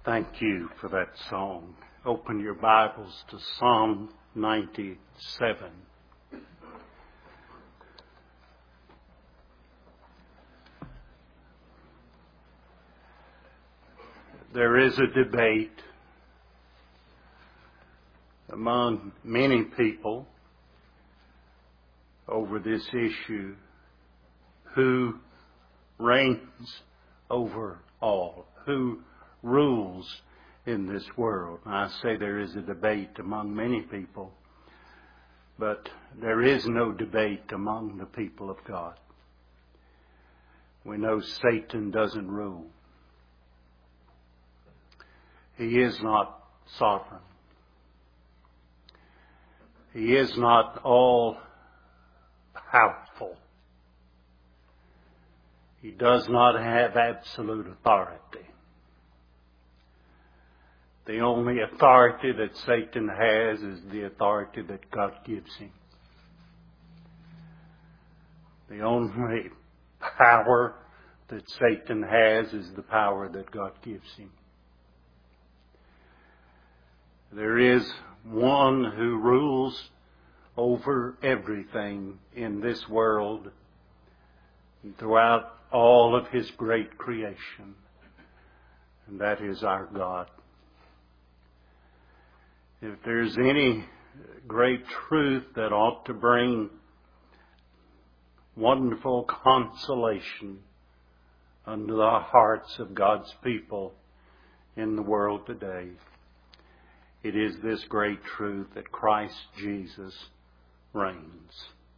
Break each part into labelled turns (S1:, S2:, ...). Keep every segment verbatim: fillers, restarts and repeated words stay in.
S1: Thank you for that song. Open your Bibles to Psalm ninety-seven. There is a debate among many people over this issue: who reigns over all? Who rules in this world? And I say there is a debate among many people, but there is no debate among the people of God. We know Satan doesn't rule. He is not sovereign. He is not all powerful. He does not have absolute authority. The only authority that Satan has is the authority that God gives him. The only power that Satan has is the power that God gives him. There is one who rules over everything in this world and throughout all of His great creation, and that is our God. If there's any great truth that ought to bring wonderful consolation unto the hearts of God's people in the world today, it is this great truth that Christ Jesus reigns.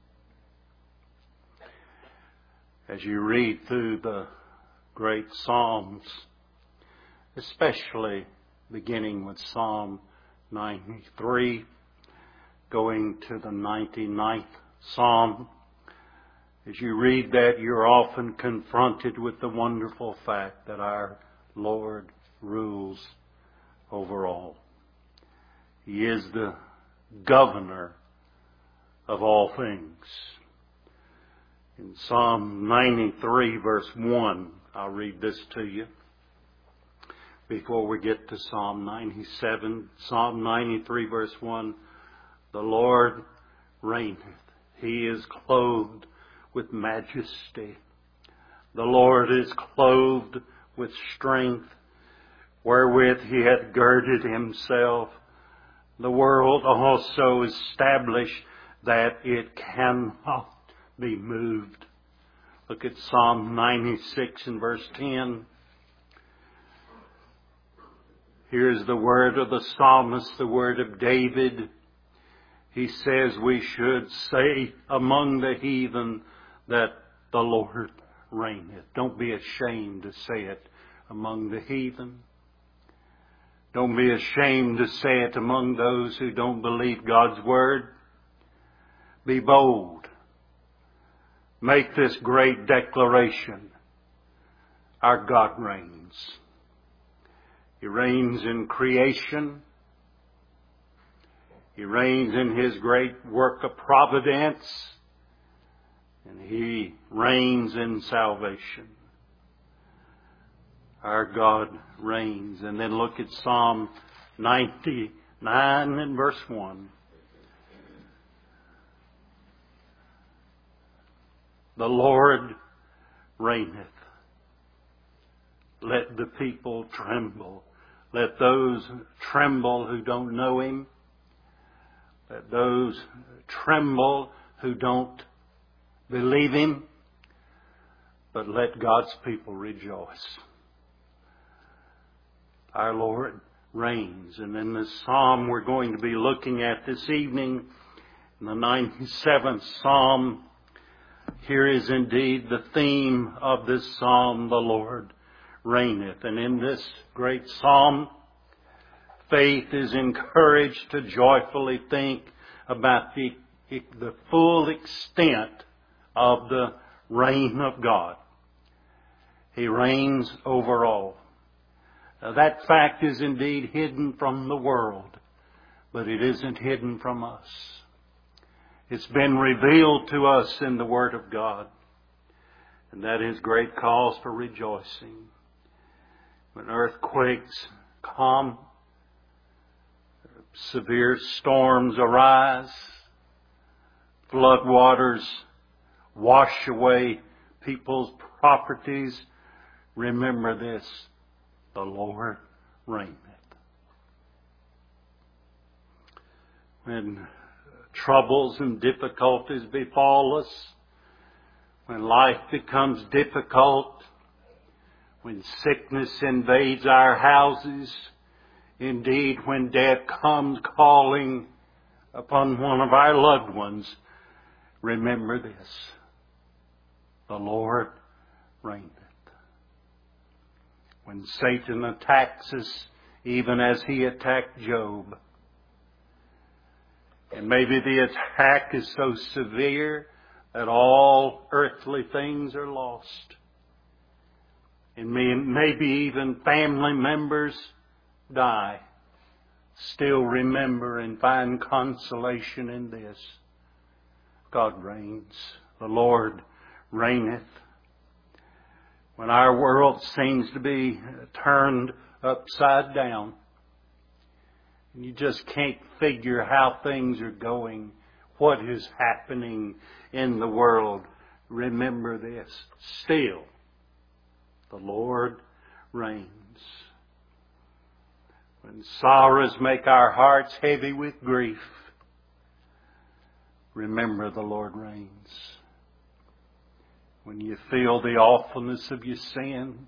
S1: As you read through the great Psalms, especially beginning with Psalm ninety-three, going to the ninety-ninth Psalm, as you read that, you're often confronted with the wonderful fact that our Lord rules over all. He is the governor of all things. In Psalm ninety-three, verse one, I'll read this to you before we get to Psalm ninety-seven. Psalm ninety-three, verse one, the Lord reigneth. He is clothed with majesty. The Lord is clothed with strength, wherewith He hath girded Himself. The world also established that it cannot be moved. Look at Psalm ninety-six and verse ten. Here's the word of the psalmist, the word of David. He says we should say among the heathen that the Lord reigneth. Don't be ashamed to say it among the heathen. Don't be ashamed to say it among those who don't believe God's word. Be bold. Make this great declaration. Our God reigns. He reigns in creation. He reigns in His great work of providence. And He reigns in salvation. Our God reigns. And then look at Psalm ninety-nine and verse one. The Lord reigneth. Let the people tremble. Let those tremble who don't know Him. Let those tremble who don't believe Him. But let God's people rejoice. Our Lord reigns. And in this psalm we're going to be looking at this evening, in the ninety-seventh Psalm, here is indeed the theme of this psalm: the Lord reigneth. And in this great psalm, faith is encouraged to joyfully think about the, the full extent of the reign of God. He reigns over all. Now, that fact is indeed hidden from the world, but it isn't hidden from us. It's been revealed to us in the Word of God, and that is great cause for rejoicing. When earthquakes calm. Severe storms arise. Flood waters wash away people's properties. Remember this, the Lord reigneth. When troubles and difficulties befall us, when life becomes difficult, when sickness invades our houses, indeed when death comes calling upon one of our loved ones, remember this, the Lord reigneth. When Satan attacks us, even as he attacked Job, and maybe the attack is so severe that all earthly things are lost, and maybe even family members die, still remember and find consolation in this. God reigns. The Lord reigneth. When our world seems to be turned upside down, and you just can't figure how things are going, what is happening in the world, remember this. Still, the Lord reigns. When sorrows make our hearts heavy with grief, remember the Lord reigns. When you feel the awfulness of your sin,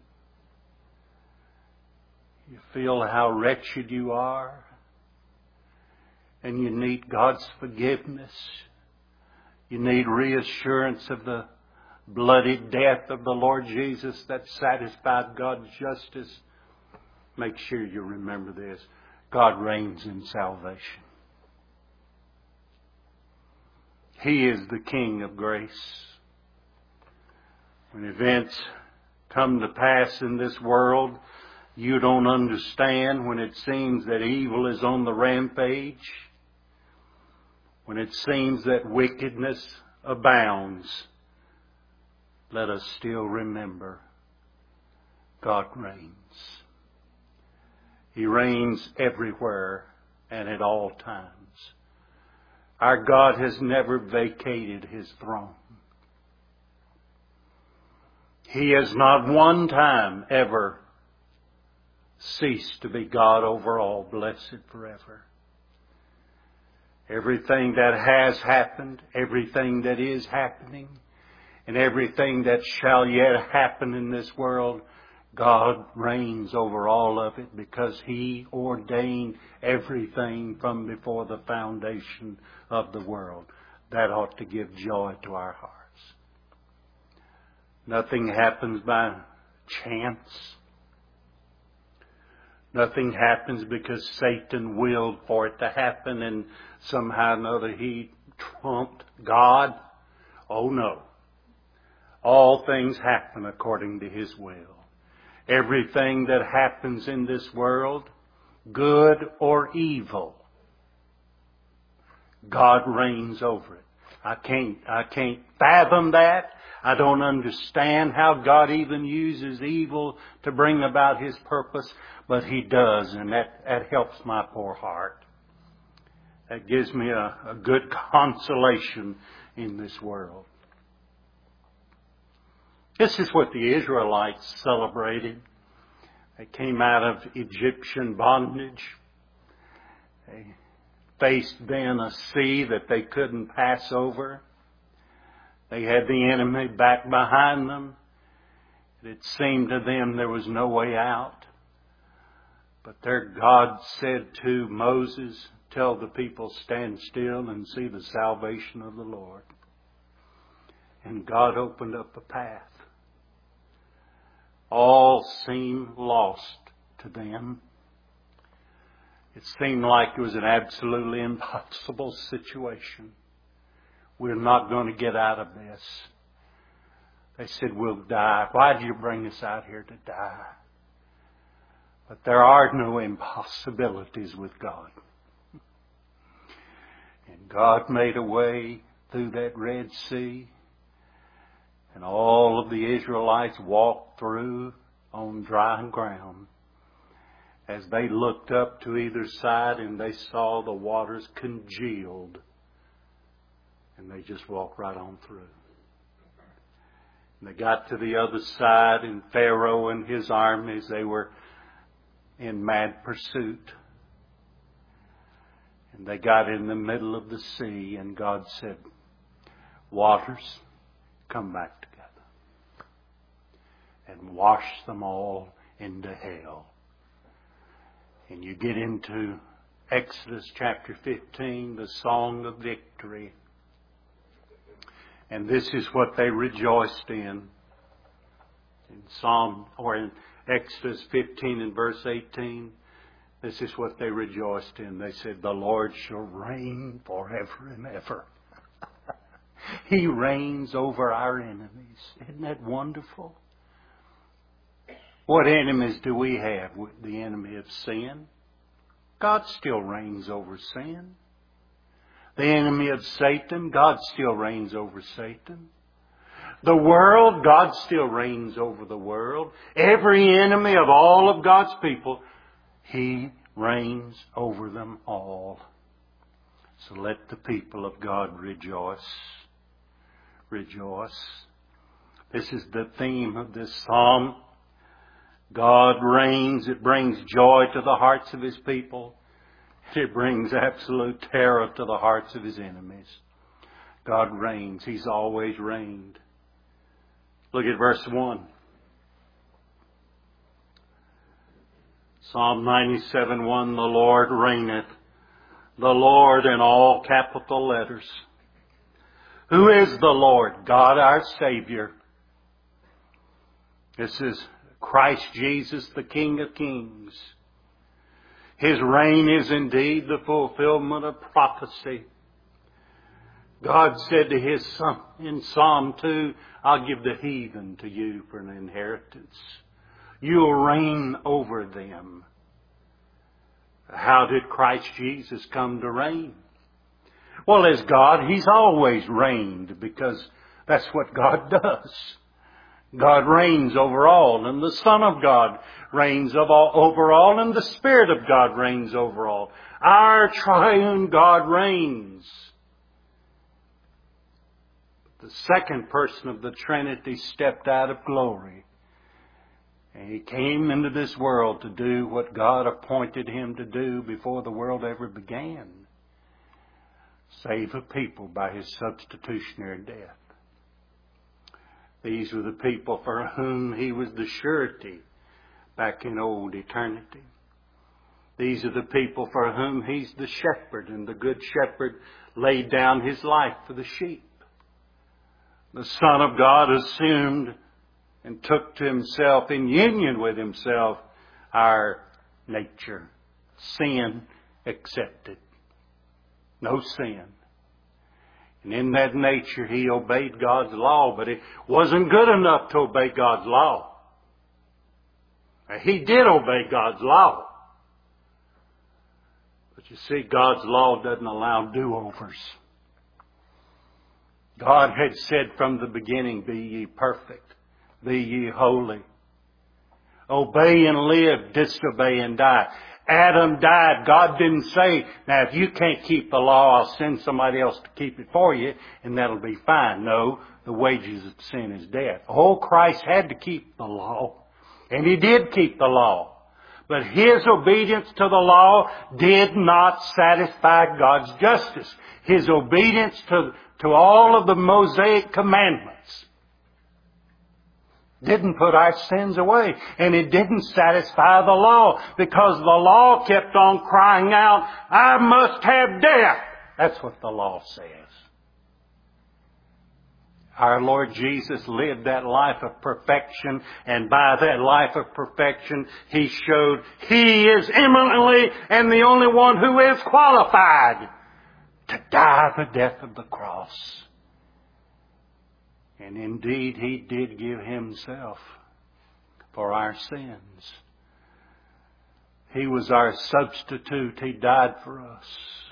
S1: you feel how wretched you are, and you need God's forgiveness, you need reassurance of the bloody death of the Lord Jesus that satisfied God's justice, make sure you remember this. God reigns in salvation. He is the King of grace. When events come to pass in this world you don't understand, when it seems that evil is on the rampage, when it seems that wickedness abounds, let us still remember God reigns. He reigns everywhere and at all times. Our God has never vacated His throne. He has not one time ever ceased to be God over all, blessed forever. Everything that has happened, everything that is happening, and everything that shall yet happen in this world, God reigns over all of it because He ordained everything from before the foundation of the world. That ought to give joy to our hearts. Nothing happens by chance. Nothing happens because Satan willed for it to happen and somehow or another he trumped God. Oh no. All things happen according to His will. Everything that happens in this world, good or evil, God reigns over it. I can't, I can't fathom that. I don't understand how God even uses evil to bring about His purpose, but He does, and that, that helps my poor heart. That gives me a, a good consolation in this world. This is what the Israelites celebrated. They came out of Egyptian bondage. They faced then a sea that they couldn't pass over. They had the enemy back behind them. It seemed to them there was no way out. But their God said to Moses, tell the people, stand still and see the salvation of the Lord. And God opened up a path. All seemed lost to them. It seemed like it was an absolutely impossible situation. We're not going to get out of this. They said, we'll die. Why did you bring us out here to die? But there are no impossibilities with God. And God made a way through that Red Sea. And all of the Israelites walked through on dry ground. as they looked up to either side and they saw the waters congealed, and they just walked right on through. And they got to the other side, and Pharaoh and his armies, they were in mad pursuit. And they got in the middle of the sea, and God said, waters, come back together and wash them all into hell. And you get into Exodus chapter fifteen, the song of victory. And this is what they rejoiced in. In Psalm, or in Exodus fifteen and verse eighteen, this is what they rejoiced in. They said, the Lord shall reign forever and ever. He reigns over our enemies. Isn't that wonderful? What enemies do we have? The enemy of sin. God still reigns over sin. The enemy of Satan, God still reigns over Satan. The world, God still reigns over the world. Every enemy of all of God's people, He reigns over them all. So let the people of God rejoice. Rejoice. This is the theme of this psalm. God reigns. It brings joy to the hearts of His people. It brings absolute terror to the hearts of His enemies. God reigns. He's always reigned. Look at verse one. Psalm ninety-seven one, the Lord reigneth. The Lord in all capital letters. Who is the Lord? God our Savior. This is Christ Jesus, the King of Kings. His reign is indeed the fulfillment of prophecy. God said to His Son in Psalm two, I'll give the heathen to you for an inheritance. You'll reign over them. How did Christ Jesus come to reign? Well, as God, He's always reigned, because that's what God does. God reigns over all, and the Son of God reigns over all, and the Spirit of God reigns over all. Our triune God reigns. The second person of the Trinity stepped out of glory, and He came into this world to do what God appointed Him to do before the world ever began. Save a people by His substitutionary death. These were the people for whom He was the surety back in old eternity. These are the people for whom He's the shepherd, and the good shepherd laid down His life for the sheep. The Son of God assumed and took to Himself, in union with Himself, our nature. Sin accepted. No sin. And in that nature, He obeyed God's law, but it wasn't good enough to obey God's law. He did obey God's law. But you see, God's law doesn't allow do-overs. God had said from the beginning, be ye perfect, be ye holy. Obey and live, disobey and die. Adam died. God didn't say, now if you can't keep the law, I'll send somebody else to keep it for you, and that'll be fine. No, the wages of sin is death. Oh, Christ had to keep the law, and He did keep the law. But His obedience to the law did not satisfy God's justice. His obedience to, to all of the Mosaic commandments didn't put our sins away. And it didn't satisfy the law, because the law kept on crying out, I must have death. That's what the law says. Our Lord Jesus lived that life of perfection, and by that life of perfection, He showed He is eminently and the only one who is qualified to die the death of the cross. And indeed, He did give Himself for our sins. He was our substitute. He died for us.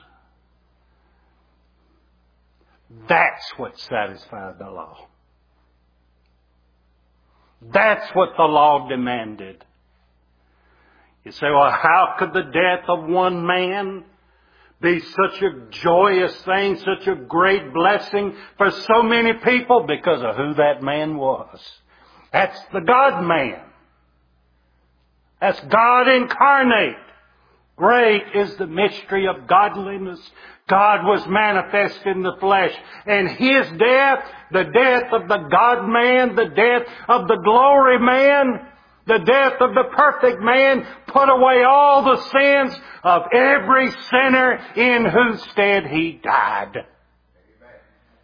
S1: That's what satisfied the law. That's what the law demanded. You say, well, how could the death of one man be such a joyous thing, such a great blessing for so many people? Because of who that man was. That's the God-man. That's God incarnate. Great is the mystery of godliness. God was manifest in the flesh. And His death, the death of the God-man, the death of the glory man, the death of the perfect man, put away all the sins of every sinner in whose stead He died. Amen.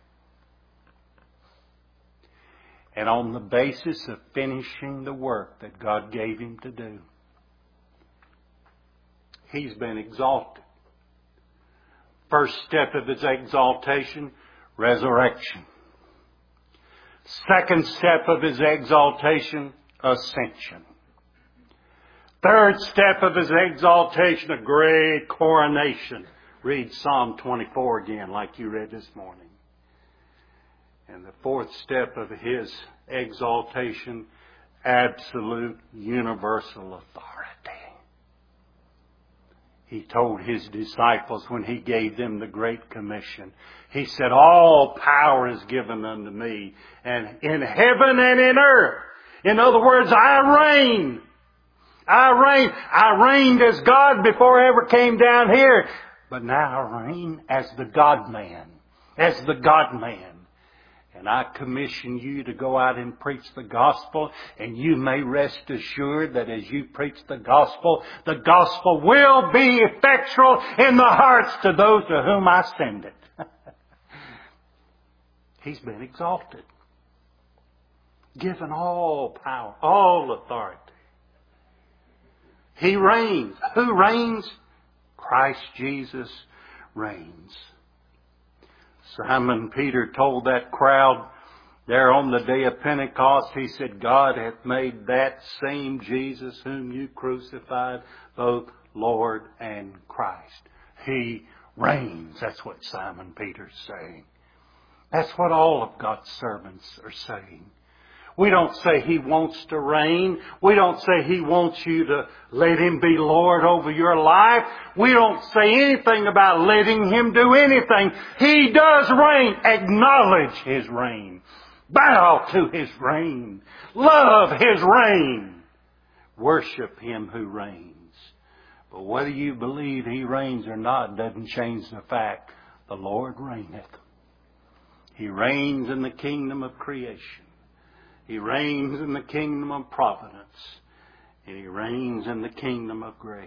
S1: And on the basis of finishing the work that God gave Him to do, He's been exalted. First step of His exaltation, resurrection. Second step of His exaltation, ascension. Third step of His exaltation, a great coronation. Read Psalm twenty-four again like you read this morning. And the fourth step of His exaltation, absolute universal authority. He told His disciples when He gave them the Great Commission, He said, all power is given unto me, and in heaven and in earth. In other words, I reign. I reign. I reigned as God before I ever came down here. But now I reign as the God-man. As the God-man. And I commission you to go out and preach the gospel. And you may rest assured that as you preach the gospel, the gospel will be effectual in the hearts to those to whom I send it. He's been exalted. Given all power, all authority. He reigns. Who reigns? Christ Jesus reigns. Simon Peter told that crowd there on the day of Pentecost, he said, God hath made that same Jesus whom you crucified both Lord and Christ. He reigns. That's what Simon Peter's saying. That's what all of God's servants are saying. We don't say He wants to reign. We don't say He wants you to let Him be Lord over your life. We don't say anything about letting Him do anything. He does reign. Acknowledge His reign. Bow to His reign. Love His reign. Worship Him who reigns. But whether you believe He reigns or not doesn't change the fact the Lord reigneth. He reigns in the kingdom of creation. He reigns in the kingdom of providence. And He reigns in the kingdom of grace.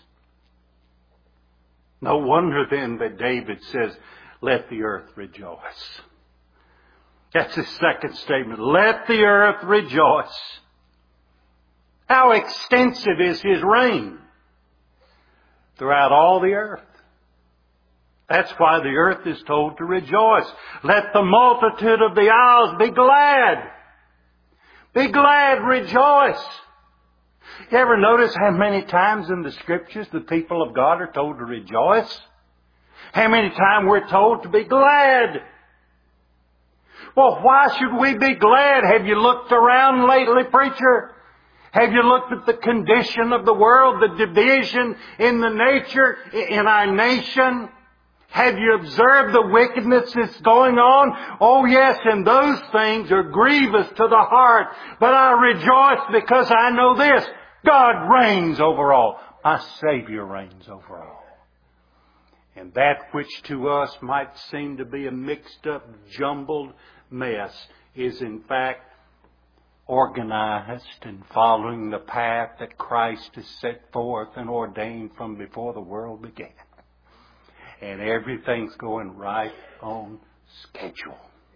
S1: No wonder then that David says, let the earth rejoice. That's his second statement. Let the earth rejoice. How extensive is His reign? Throughout all the earth. That's why the earth is told to rejoice. Let the multitude of the isles be glad. Be glad, rejoice. You ever notice how many times in the Scriptures the people of God are told to rejoice? How many times we're told to be glad? Well, why should we be glad? Have you looked around lately, preacher? Have you looked at the condition of the world, the division in the nature, in our nation? Have you observed the wickedness that's going on? Oh yes, and those things are grievous to the heart. But I rejoice because I know this. God reigns over all. My Savior reigns over all. And that which to us might seem to be a mixed up, jumbled mess is in fact organized and following the path that Christ has set forth and ordained from before the world began. And everything's going right on schedule.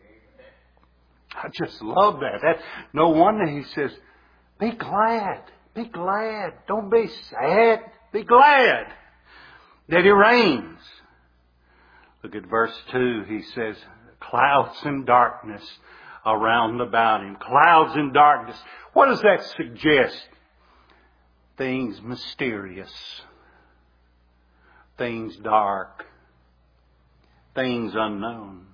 S1: I just love that. That no wonder He says, be glad. Be glad. Don't be sad. Be glad that He reigns. Look at verse two. He says, clouds and darkness around about Him. Clouds and darkness. What does that suggest? Things mysterious. Things dark. Things unknown.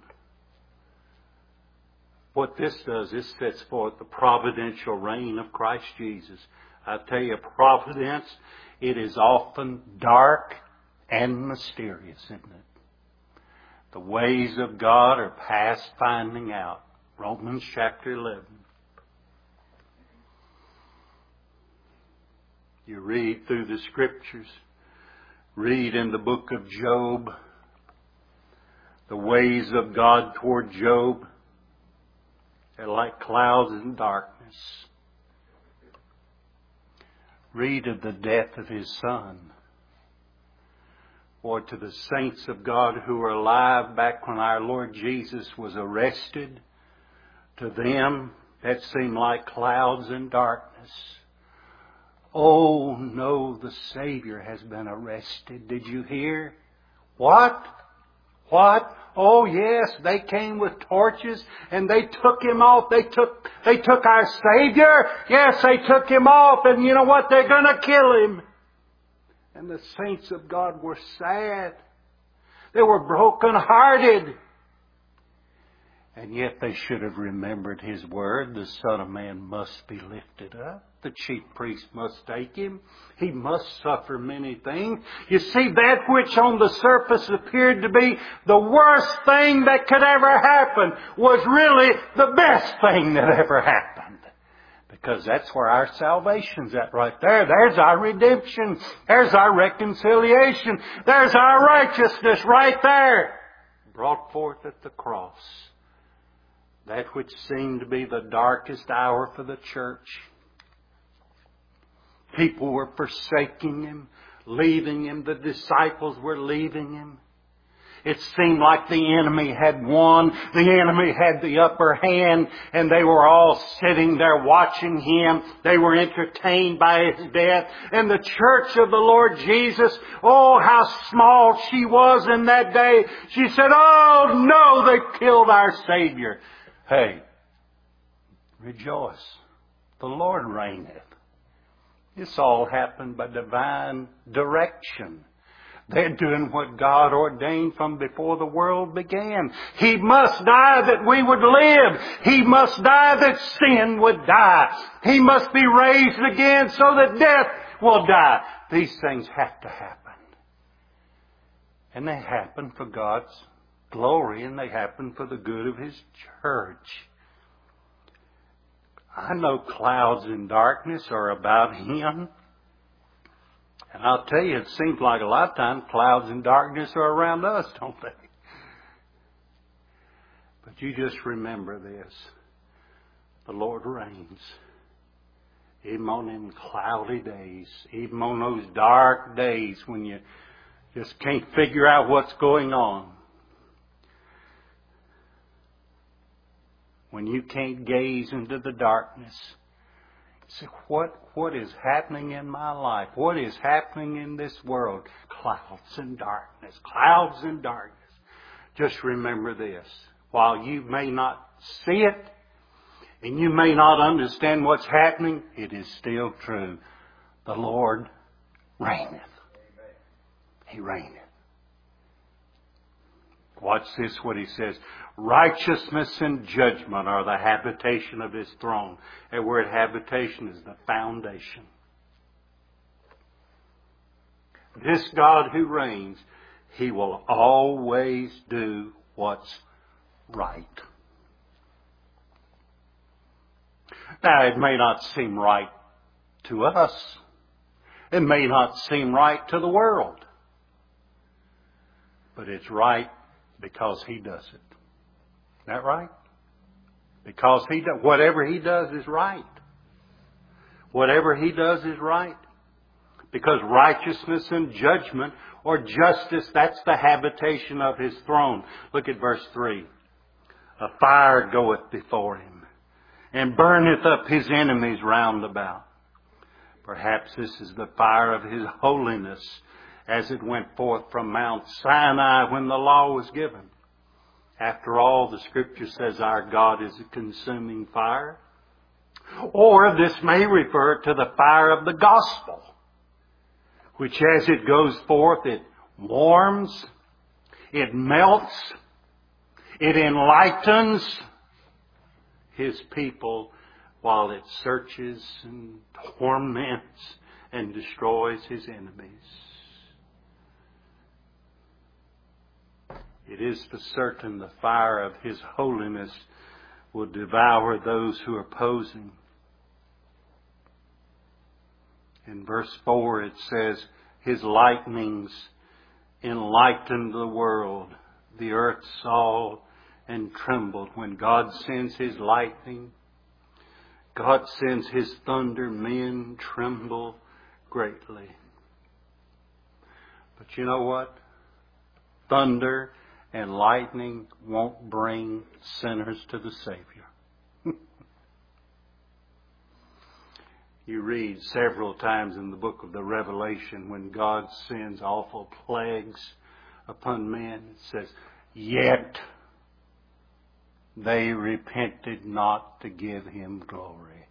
S1: What this does, this sets forth the providential reign of Christ Jesus. I tell you, providence, it is often dark and mysterious, isn't it? The ways of God are past finding out. Romans chapter eleven. You read through the Scriptures, read in the book of Job, the ways of God toward Job. They're like clouds and darkness. Read of the death of His Son. Or to the saints of God who were alive back when our Lord Jesus was arrested, to them that seemed like clouds and darkness. Oh no, the Savior has been arrested. Did you hear? What? What? Oh yes, they came with torches and they took Him off. They took, they took our Savior. Yes, they took Him off, and you know what? They're gonna kill Him. And the saints of God were sad. They were broken-hearted. And yet they should have remembered His word. The Son of Man must be lifted up. The chief priest must take Him. He must suffer many things. You see, that which on the surface appeared to be the worst thing that could ever happen was really the best thing that ever happened. Because that's where our salvation's at right there. There's our redemption. There's our reconciliation. There's our righteousness right there. Brought forth at the cross. That which seemed to be the darkest hour for the church. People were forsaking Him, leaving Him. The disciples were leaving Him. It seemed like the enemy had won. The enemy had the upper hand, and they were all sitting there watching Him. They were entertained by His death. And the church of the Lord Jesus, oh, how small she was in that day. She said, oh no, they killed our Savior. Hey, rejoice. The Lord reigneth. This all happened by divine direction. They're doing what God ordained from before the world began. He must die that we would live. He must die that sin would die. He must be raised again so that death will die. These things have to happen. And they happen for God's glory, and they happen for the good of His church. I know clouds and darkness are about Him. And I'll tell you, it seems like a lot of times clouds and darkness are around us, don't they? But you just remember this. The Lord reigns. Even on them cloudy days, even on those dark days when you just can't figure out what's going on. When you can't gaze into the darkness. Say, what, what is happening in my life? What is happening in this world? Clouds and darkness. Clouds and darkness. Just remember this. While you may not see it, and you may not understand what's happening, it is still true. The Lord reigneth. He reigneth. Watch this, what He says. Righteousness and judgment are the habitation of His throne. That word habitation is the foundation. This God who reigns, He will always do what's right. Now, it may not seem right to us. It may not seem right to the world. But it's right because He does it. Isn't that right? Because He does, whatever He does is right. Whatever He does is right. Because righteousness and judgment or justice, that's the habitation of His throne. Look at verse three. A fire goeth before Him, and burneth up His enemies round about. Perhaps this is the fire of His holiness as it went forth from Mount Sinai when the law was given. After all, the Scripture says our God is a consuming fire. Or this may refer to the fire of the gospel, which as it goes forth, it warms, it melts, it enlightens His people while it searches and torments and destroys His enemies. It is for certain the fire of His holiness will devour those who are opposing. In verse four it says, His lightnings enlightened the world. The earth saw and trembled. When God sends His lightning, God sends His thunder, men tremble greatly. But you know what? Thunder and lightning won't bring sinners to the Savior. You read several times in the book of the Revelation when God sends awful plagues upon men. It says, yet they repented not to give Him glory.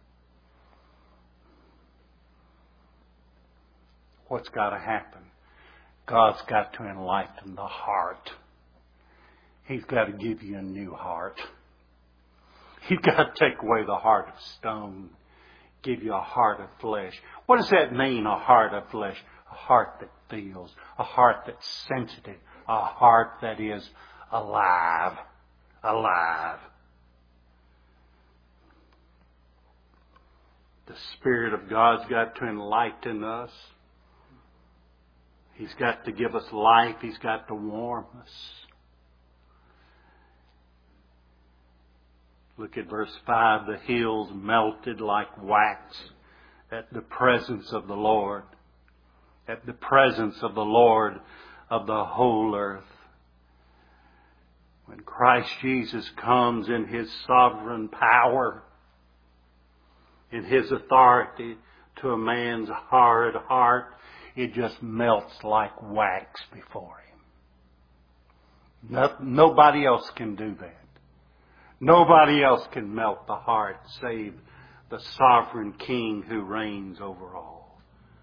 S1: What's got to happen? God's got to enlighten the heart. He's got to give you a new heart. He's got to take away the heart of stone, give you a heart of flesh. What does that mean, a heart of flesh? A heart that feels, a heart that's sensitive, a heart that is alive. Alive. The Spirit of God's got to enlighten us. He's got to give us life. He's got to warm us. Look at verse five. The hills melted like wax at the presence of the Lord. At the presence of the Lord of the whole earth. When Christ Jesus comes in His sovereign power, in His authority to a man's hard heart, it just melts like wax before Him. No, nobody else can do that. Nobody else can melt the heart save the sovereign King who reigns over all.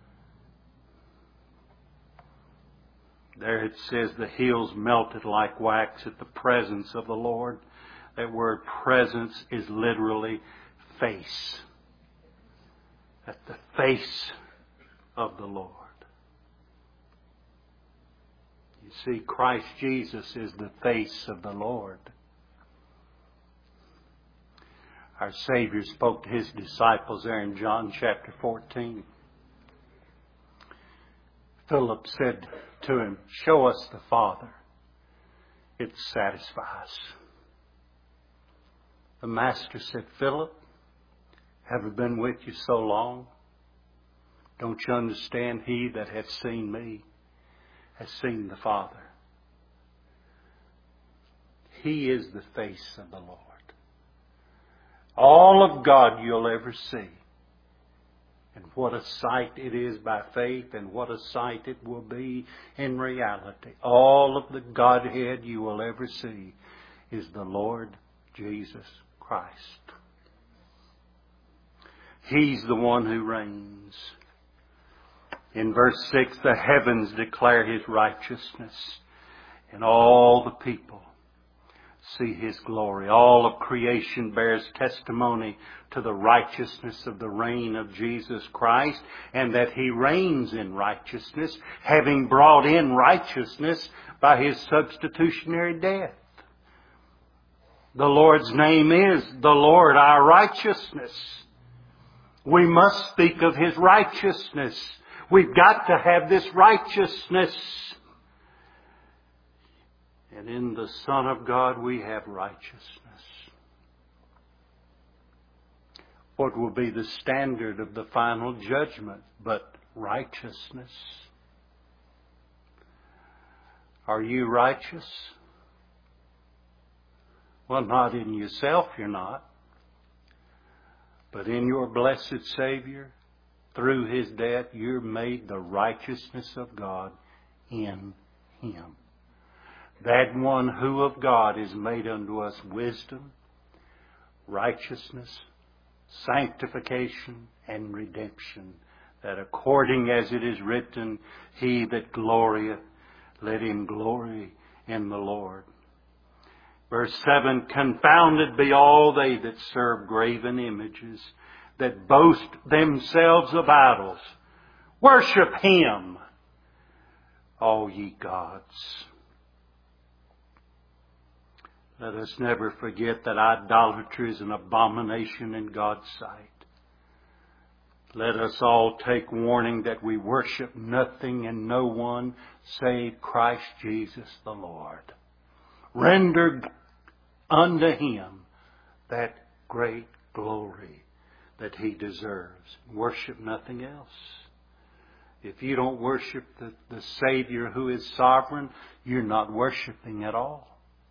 S1: There it says the hills melted like wax at the presence of the Lord. That word presence is literally face. At the face of the Lord. You see, Christ Jesus is the face of the Lord. Our Savior spoke to His disciples there in John chapter fourteen. Philip said to Him, show us the Father. It satisfies. The Master said, Philip, have I been with you so long? Don't you understand? He that hath seen me has seen the Father. He is the face of the Lord. All of God you'll ever see. And what a sight it is by faith, and what a sight it will be in reality. All of the Godhead you will ever see is the Lord Jesus Christ. He's the one who reigns. In verse six, the heavens declare His righteousness, and all the people see His glory. All of creation bears testimony to the righteousness of the reign of Jesus Christ, and that He reigns in righteousness, having brought in righteousness by His substitutionary death. The Lord's name is the Lord our righteousness. We must speak of His righteousness. We've got to have this righteousness. And in the Son of God we have righteousness. What will be the standard of the final judgment but righteousness? Are you righteous? Well, not in yourself you're not. But in your blessed Savior, through His death, you're made the righteousness of God in Him. That one who of God is made unto us wisdom, righteousness, sanctification, and redemption. That according as it is written, He that glorieth, let him glory in the Lord. Verse seven, confounded be all they that serve graven images, that boast themselves of idols. Worship Him, all ye gods. Let us never forget that idolatry is an abomination in God's sight. Let us all take warning that we worship nothing and no one save Christ Jesus the Lord. Render unto Him that great glory that He deserves. Worship nothing else. If you don't worship the, the Savior who is sovereign, you're not worshiping at all.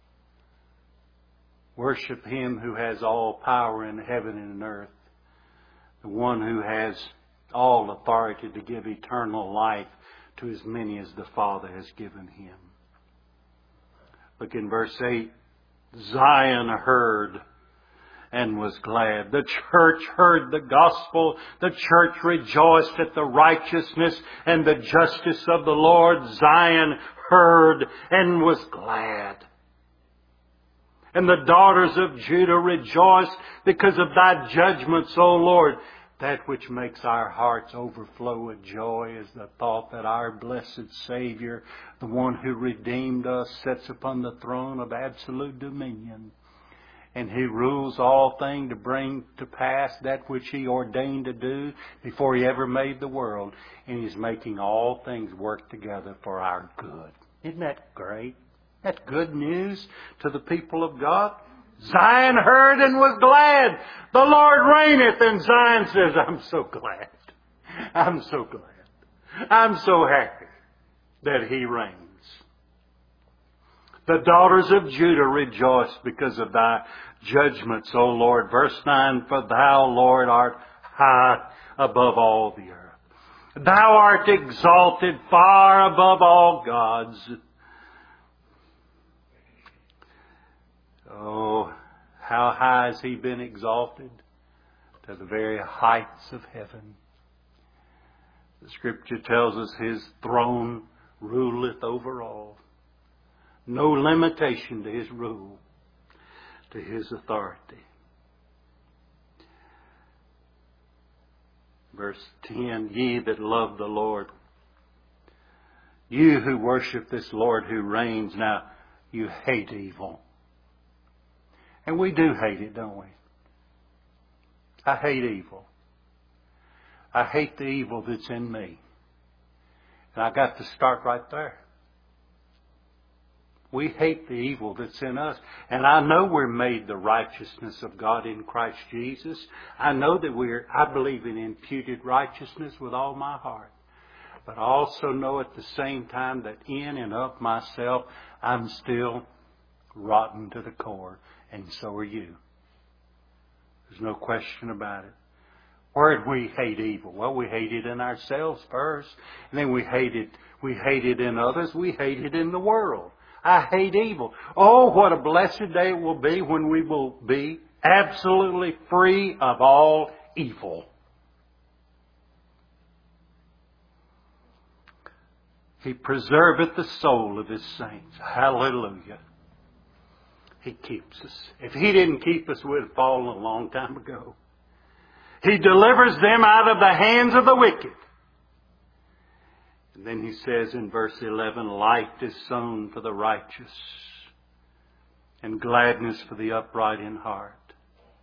S1: Worship Him who has all power in heaven and in earth. The one who has all authority to give eternal life to as many as the Father has given Him. Look in verse eight. Zion heard and was glad. The church heard the gospel. The church rejoiced at the righteousness and the justice of the Lord. Zion heard and was glad. And the daughters of Judah rejoiced because of Thy judgments, O Lord. That which makes our hearts overflow with joy is the thought that our blessed Savior, the one who redeemed us, sits upon the throne of absolute dominion. And He rules all things to bring to pass that which He ordained to do before He ever made the world. And He's making all things work together for our good. Isn't that great? That's good news to the people of God. Zion heard and was glad. The Lord reigneth. And Zion says, I'm so glad. I'm so glad. I'm so happy that He reigns. The daughters of Judah rejoice because of Thy judgments, O Lord. Verse nine, for Thou, Lord, art high above all the earth. Thou art exalted far above all gods. Oh, how high has He been exalted? To the very heights of heaven. The Scripture tells us His throne ruleth over all. No limitation to His rule, to His authority. Verse ten, ye that love the Lord, you who worship this Lord who reigns, now you hate evil. And we do hate it, don't we? I hate evil. I hate the evil that's in me. And I got to start right there. We hate the evil that's in us. And I know we're made the righteousness of God in Christ Jesus. I know that we're, I believe in imputed righteousness with all my heart. But I also know at the same time that in and of myself, I'm still rotten to the core. And so are you. There's no question about it. Where did we hate evil? Well, we hate it in ourselves first. And then we hate it, we hate it in others. We hate it in the world. I hate evil. Oh, what a blessed day it will be when we will be absolutely free of all evil. He preserveth the soul of His saints. Hallelujah. He keeps us. If He didn't keep us, we'd have fallen a long time ago. He delivers them out of the hands of the wicked. And then He says in verse eleven, light is sown for the righteous, and gladness for the upright in heart.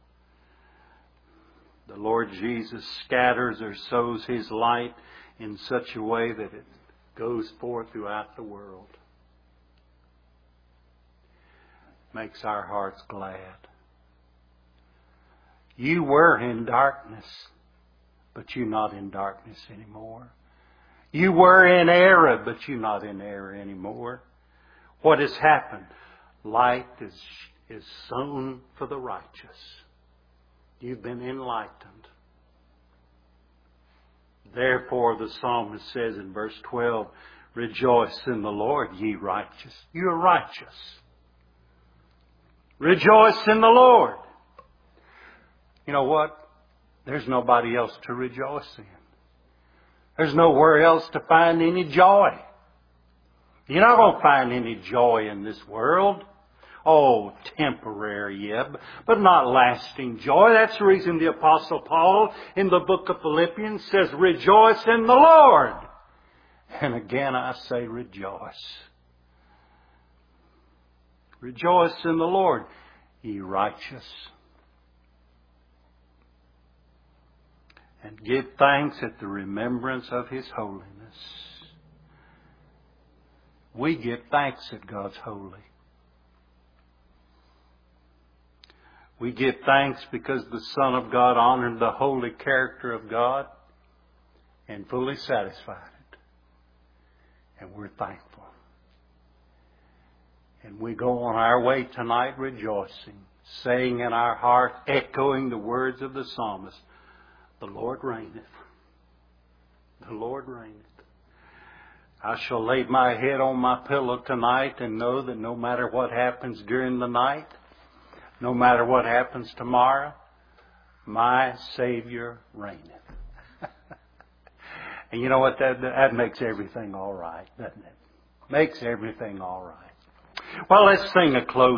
S1: The Lord Jesus scatters or sows His light in such a way that it goes forth throughout the world. Makes our hearts glad. You were in darkness, but you're not in darkness anymore. You were in error, but you're not in error anymore. What has happened? Light is, is sown for the righteous. You've been enlightened. Therefore, the psalmist says in verse twelve, rejoice in the Lord, ye righteous. You're righteous. Rejoice in the Lord. You know what? There's nobody else to rejoice in. There's nowhere else to find any joy. You're not going to find any joy in this world. Oh, temporary, yeah, but not lasting joy. That's the reason the Apostle Paul in the book of Philippians says, rejoice in the Lord. And again I say rejoice. Rejoice in the Lord, ye righteous. And give thanks at the remembrance of His holiness. We give thanks that God's holy. We give thanks because the Son of God honored the holy character of God and fully satisfied it. And we're thankful. And we go on our way tonight rejoicing, saying in our heart, echoing the words of the psalmist, the Lord reigneth. The Lord reigneth. I shall lay my head on my pillow tonight and know that no matter what happens during the night, no matter what happens tomorrow, my Savior reigneth. And you know what? That, that makes everything all right, doesn't it? Makes everything all right. Well, let's sing a close.